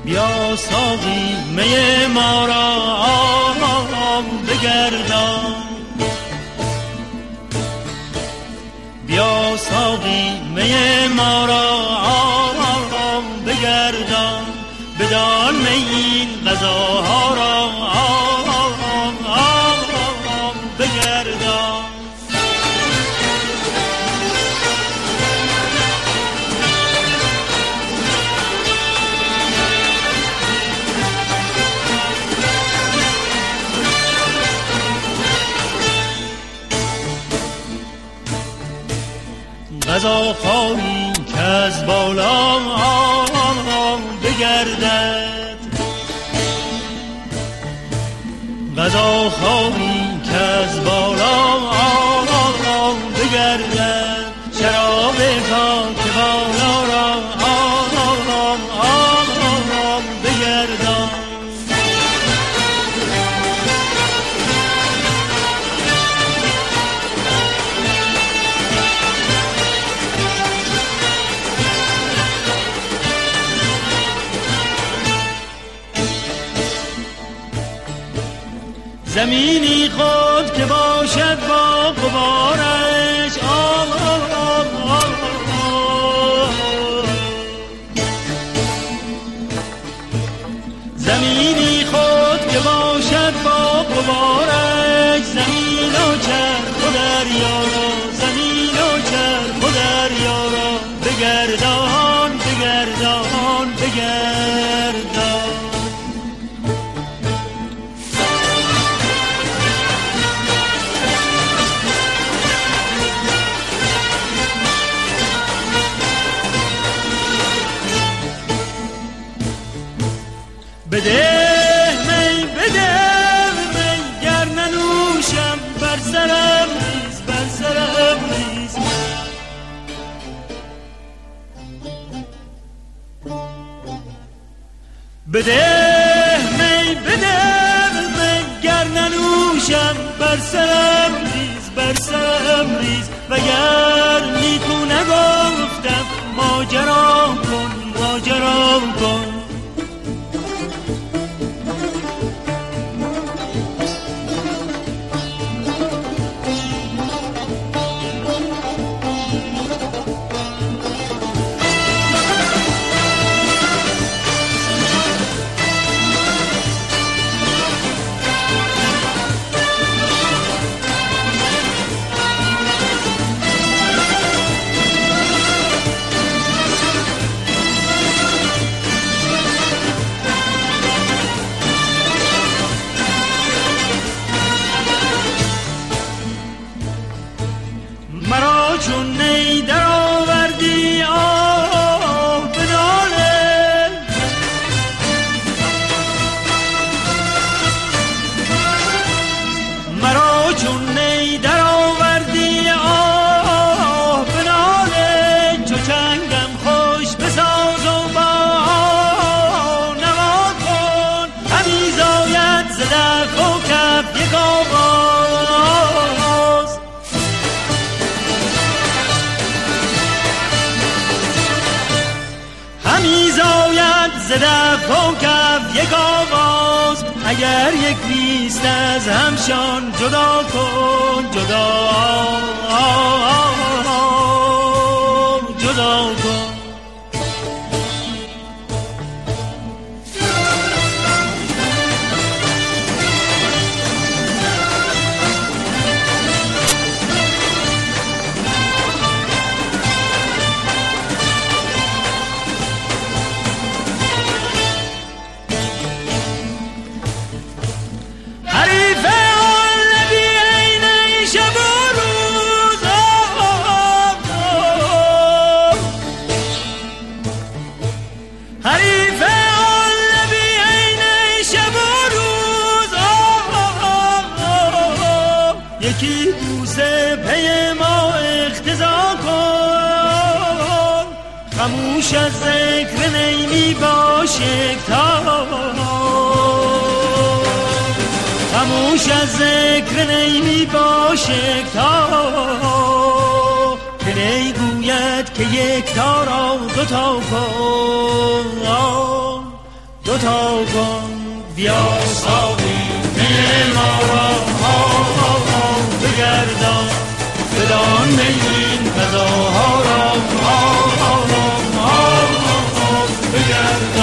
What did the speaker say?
بیا ساقی می ما را بگردان، بیا ساقی می ما را بگردان، بدان می این غذاها را بگردان. غذا خواهی که از بالا بگردد، غذا خواهی که از بالا بگردد، شراب خاک بالا را بگردان. زمینی خود که باشد با غبارش، زمینی خود که باشد با غبارش، زمین و چرخ و دریا را، زمین و چرخ و دریا را بگردان بگردان بگردان. بده می گر ننوشم بر سرم ریز بر سرم ریز. بده می گر ننوشم بر سرم ریز بر سرم ریز. وگر نیکو نگفتم ماجرا کن ماجرا کن. چون نی در آوردی آه به ناله، مرا چون نی در آوردی آه به ناله. چو چنگم خوش بساز و با نوا کن، همی زاید ز دف و کف یک آواز. همی زاید ز دف و کف یک آواز. اگر یک نیست از همشان جدا کن جدا جدا کن. یکی بوسه پی ما اقتضا کن، خموش از ذکر نیمی باش یکتا، خموش از ذکر نیمی باش یکتا. که نی گوید که یکتا را دوتا کن، دوتا کن بیا ساقی می ما را بگردان بدان این غذاها را بگردان